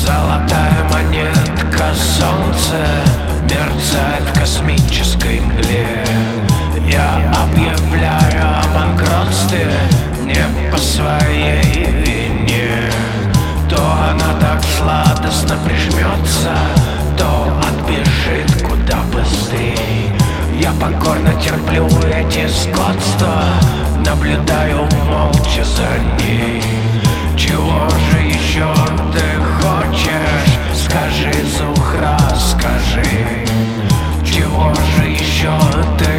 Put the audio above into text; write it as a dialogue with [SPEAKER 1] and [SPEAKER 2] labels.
[SPEAKER 1] Золотая монетка, солнце мерцает в космической мгле. Я объявляю о банкротстве не по своей вине. То она так сладостно прижмется, то отбежит куда быстрей. Я покорно терплю эти скотства, наблюдаю молча за ней. Чего же еще ты хочешь? Скажи, Зухра, скажи. Чего же еще ты